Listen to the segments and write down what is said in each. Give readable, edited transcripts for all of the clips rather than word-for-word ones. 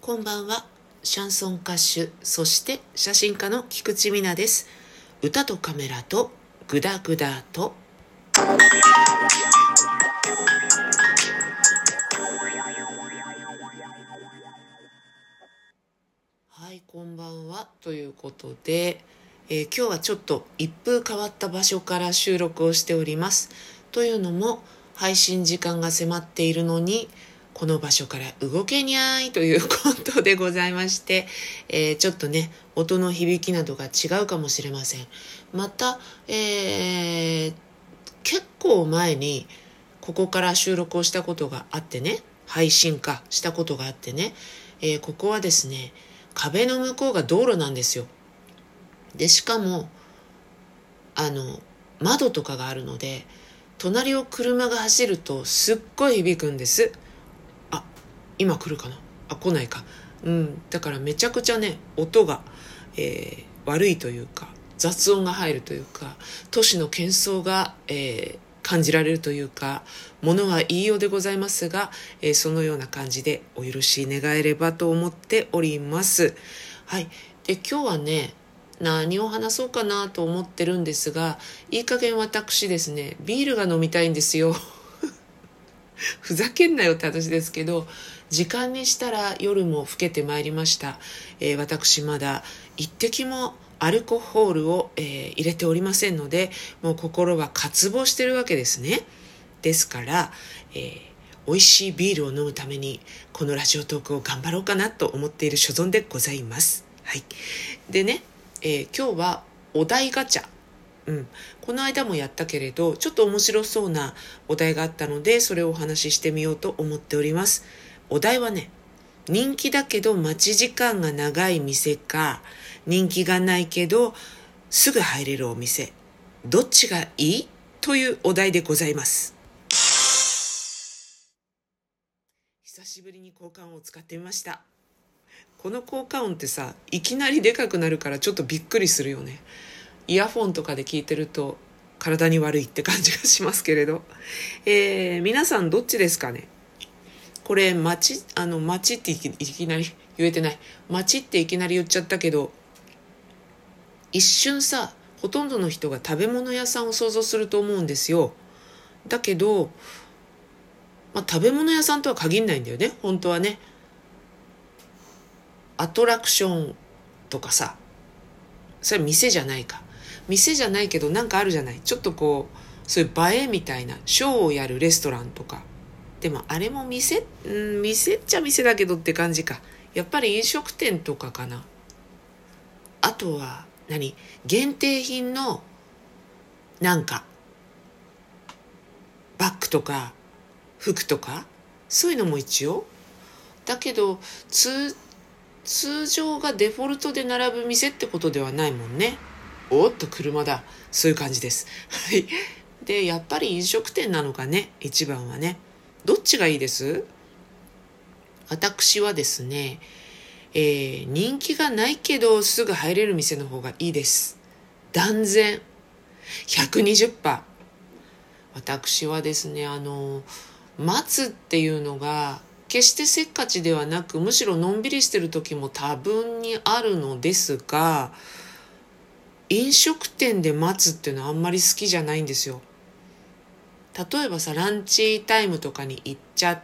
こんばんは。シャンソン歌手、そして写真家の菊池美奈です。歌とカメラとグダグダと。はい、こんばんは。ということで、今日はちょっと一風変わった場所から収録をしております。というのも、配信時間が迫っているのに、この場所から動けにゃーいということでございまして、ちょっとね、音の響きなどが違うかもしれません。また、結構前にここから収録をしたことがあってね、配信化したことがあってね、ここはですね、壁の向こうが道路なんですよ。で、しかも、窓とかがあるので、隣を車が走るとすっごい響くんです。今来るかな、来ないか。だからめちゃくちゃね、音が、悪いというか、雑音が入るというか、都市の喧騒が、感じられるというか、ものは言いようでございますが、そのような感じでお許し願えればと思っております。はい。で、今日はね、何を話そうかなと思ってるんですが、いい加減私ですね、ビールが飲みたいんですよ。ふざけんなよって話ですけど、時間にしたら夜も更けてまいりました。私まだ一滴もアルコホールを、入れておりませんので、もう心は渇望してるわけですね。ですから、美味しいビールを飲むためにこのラジオトークを頑張ろうかなと思っている所存でございます。はい。でね、今日はお題ガチャ、この間もやったけれどちょっと面白そうなお題があったので、それをお話ししてみようと思っております。お題はね、人気だけど待ち時間が長い店か、人気がないけどすぐ入れるお店、どっちがいいというお題でございます。久しぶりに効果音を使ってみました。この効果音ってさ、いきなりでかくなるからちょっとびっくりするよね。イヤフォンとかで聞いてると体に悪いって感じがしますけれど、皆さんどっちですかね。これ街っていきなり言えてない、街っていきなり言っちゃったけど、一瞬さ、ほとんどの人が食べ物屋さんを想像すると思うんですよ。だけど、食べ物屋さんとは限んないんだよね、本当はね。アトラクションとかさ、それ店じゃないか。店じゃないけどなんかあるじゃない。ちょっとこう、そういう映えみたいなショーをやるレストランとか。でもあれも店っちゃ店だけどって感じか。やっぱり飲食店とかかな。あとは限定品のなんかバッグとか服とか、そういうのも一応。だけど通常がデフォルトで並ぶ店ってことではないもんね。おっと車だ。そういう感じです。はい。で、やっぱり飲食店なのかね、一番はね。どっちがいいです？私はですね、人気がないけどすぐ入れる店の方がいいです。断然。120%。私はですね、待つっていうのが、決してせっかちではなく、むしろのんびりしてる時も多分にあるのですが、飲食店で待つっていうのはあんまり好きじゃないんですよ。例えばさ、ランチタイムとかに行っちゃって、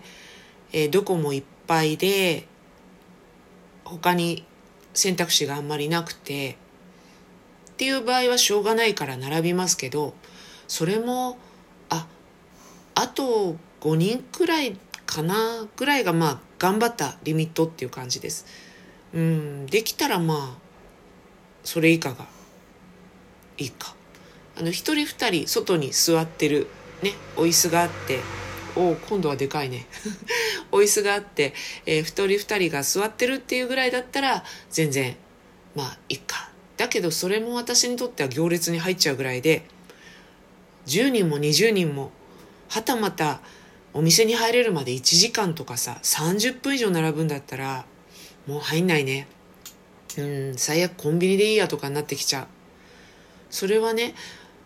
どこもいっぱいで、他に選択肢があんまりなくて、っていう場合はしょうがないから並びますけど、それも、あと5人くらいかなぐらいが頑張ったリミットっていう感じです。できたらそれ以下がいいか。一人二人外に座ってるね、お椅子があって、今度はでかいね。お椅子があって、一人二人が座ってるっていうぐらいだったら全然いいか。だけどそれも私にとっては行列に入っちゃうぐらいで、10人も20人もはたまたお店に入れるまで1時間とかさ、30分以上並ぶんだったらもう入んないね。最悪コンビニでいいやとかになってきちゃう。それはね、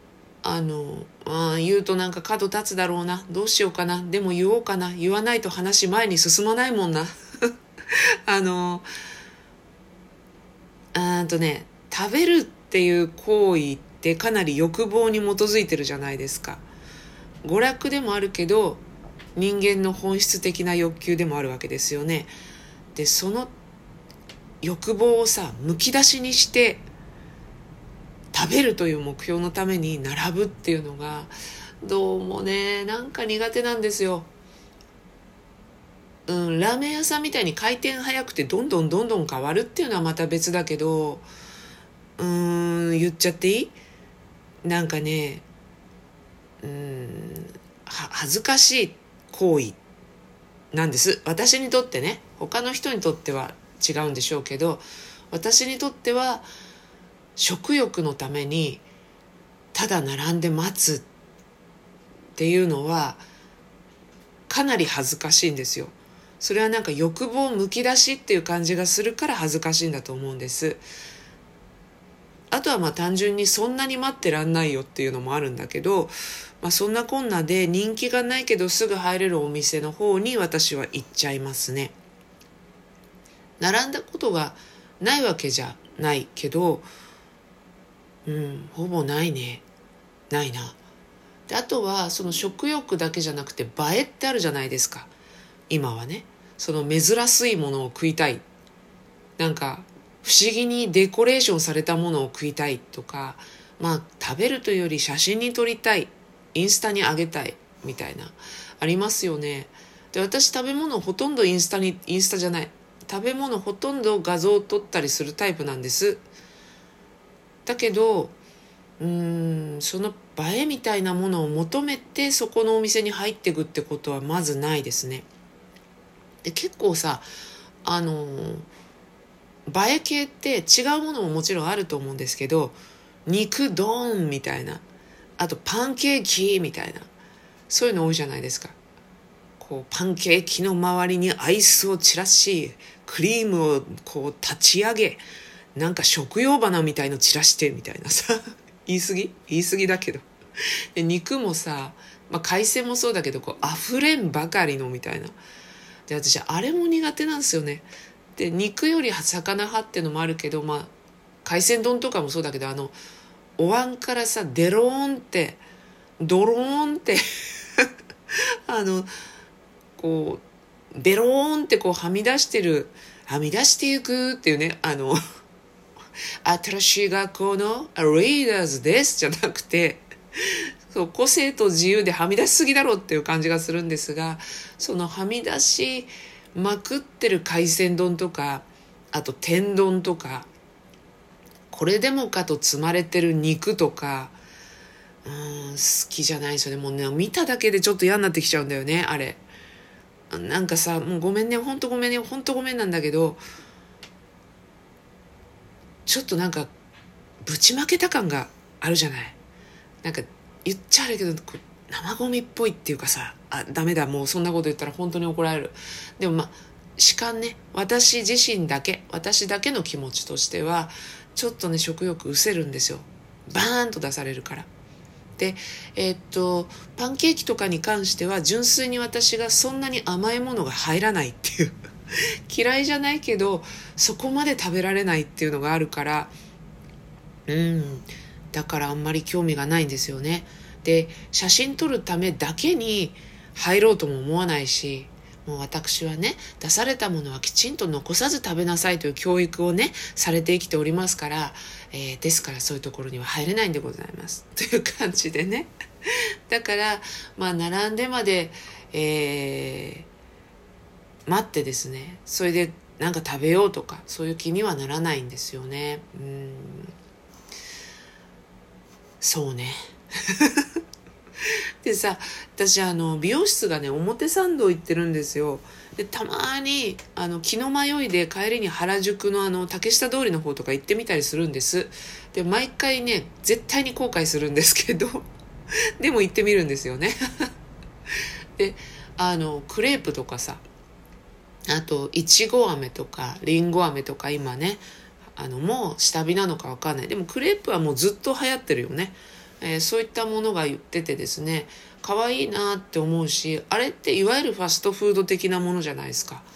言うとなんか角立つだろうな。どうしようかな。でも言おうかな。言わないと話前に進まないもんな。 あの食べるっていう行為ってかなり欲望に基づいてるじゃないですか。娯楽でもあるけど人間の本質的な欲求でもあるわけですよね。でその欲望をさむき出しにして食べるという目標のために並ぶっていうのがどうもねなんか苦手なんですよ。ラーメン屋さんみたいに回転早くてどんどん変わるっていうのはまた別だけど、言っちゃっていい？なんかね、恥ずかしい行為なんです。私にとってね、他の人にとっては違うんでしょうけど、私にとっては食欲のためにただ並んで待つっていうのはかなり恥ずかしいんですよ。それはなんか欲望むき出しっていう感じがするから恥ずかしいんだと思うんです。あとはまあ単純にそんなに待ってらんないよっていうのもあるんだけど、そんなこんなで人気がないけどすぐ入れるお店の方に私は行っちゃいますね。並んだことがないわけじゃないけど、ほぼないね。ないな。であとはその食欲だけじゃなくて映えってあるじゃないですか。今はね、その珍しいものを食いたい。なんか不思議にデコレーションされたものを食いたいとか、食べるというより写真に撮りたい、インスタに上げたいみたいなありますよね。で私食べ物ほとんどインスタじゃない、食べ物ほとんど画像を撮ったりするタイプなんです。だけどその映えみたいなものを求めてそこのお店に入っていくってことはまずないですね。で結構さ映え系って違うものももちろんあると思うんですけど、肉ドーンみたいな、あとパンケーキみたいな、そういうの多いじゃないですか。こうパンケーキの周りにアイスを散らし、クリームをこう立ち上げ、なんか食用花みたいの散らしてみたいなさ言い過ぎだけどで肉もさ、海鮮もそうだけどこう溢れんばかりのみたいな。で私あれも苦手なんですよね。で肉より魚派ってのもあるけど、海鮮丼とかもそうだけど、お椀からさデローンってドローンってこうベローンってこうはみ出していくっていうね、新しい学校のリーダーズですじゃなくて、そう個性と自由ではみ出しすぎだろうっていう感じがするんですが、そのはみ出しまくってる海鮮丼とか、あと天丼とか、これでもかと積まれてる肉とか、好きじゃないですよね。もうね見ただけでちょっと嫌になってきちゃうんだよねあれ。なんかさ、もうごめんね、ほんとごめんなんだけど、ちょっとなんかぶちまけた感があるじゃない。なんか言っちゃあるけど生ゴミっぽいっていうかさ、ダメだ、もうそんなこと言ったら本当に怒られる。でも主観ね、私だけの気持ちとしてはちょっとね食欲失せるんですよ。バーンと出されるから。でパンケーキとかに関しては純粋に私がそんなに甘いものが入らないっていう嫌いじゃないけどそこまで食べられないっていうのがあるから、だからあんまり興味がないんですよね。で写真撮るためだけに入ろうとも思わないし、もう私はね、出されたものはきちんと残さず食べなさいという教育をねされて生きておりますから、ですからそういうところには入れないんでございますという感じでね。だから並んでまで、待ってですね、それでなんか食べようとかそういう気にはならないんですよね。そうねでさ、私美容室がね表参道行ってるんですよ。でたまに気の迷いで帰りに原宿の竹下通りの方とか行ってみたりするんです。で毎回ね絶対に後悔するんですけどでも行ってみるんですよねでクレープとかさ、あといちご飴とかりんご飴とか今ねもう下火なのか分かんない。でもクレープはもうずっと流行ってるよね。そういったものが言っててですね、可愛いなって思うし、あれっていわゆるファストフード的なものじゃないですか。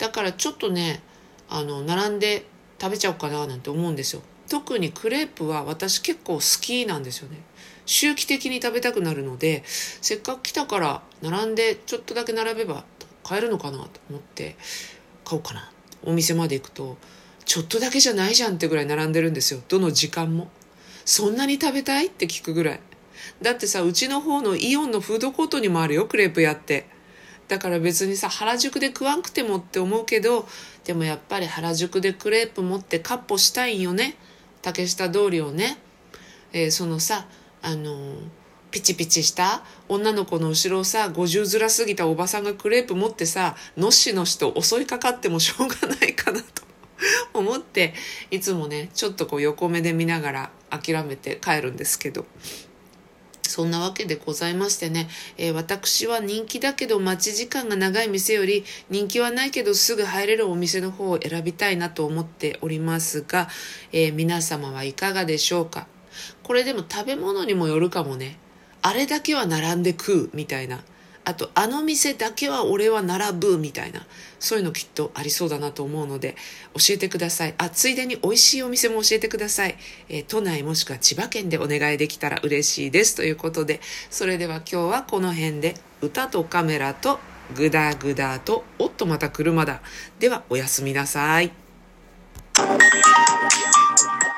だからちょっとね並んで食べちゃおうかななんて思うんですよ。特にクレープは私結構好きなんですよね。周期的に食べたくなるので、せっかく来たから並んでちょっとだけ並べば買えるのかなと思って買おうかな。お店まで行くとちょっとだけじゃないじゃんってぐらい並んでるんですよ。どの時間も。そんなに食べたいって聞くぐらい。だってさ、うちの方のイオンのフードコートにもあるよ、クレープ屋って。だから別にさ、原宿で食わんくてもって思うけど、でもやっぱり原宿でクレープ持ってカッポしたいんよね。竹下通りをね。そのさ、ピチピチした女の子の後ろをさ、50ずら過ぎたおばさんがクレープ持ってさ、のしのしと襲いかかってもしょうがないかなと思って、いつもね、ちょっとこう横目で見ながら諦めて帰るんですけど。そんなわけでございましてね、私は人気だけど待ち時間が長い店より人気はないけどすぐ入れるお店の方を選びたいなと思っておりますが、皆様はいかがでしょうか。これでも食べ物にもよるかもね。あれだけは並んで食うみたいな。あとあの店だけは俺は並ぶみたいな。そういうのきっとありそうだなと思うので教えてください。ついでに美味しいお店も教えてください。都内もしくは千葉県でお願いできたら嬉しいですということで、それでは今日はこの辺で、歌とカメラとグダグダとおっとまた車だ。ではおやすみなさい。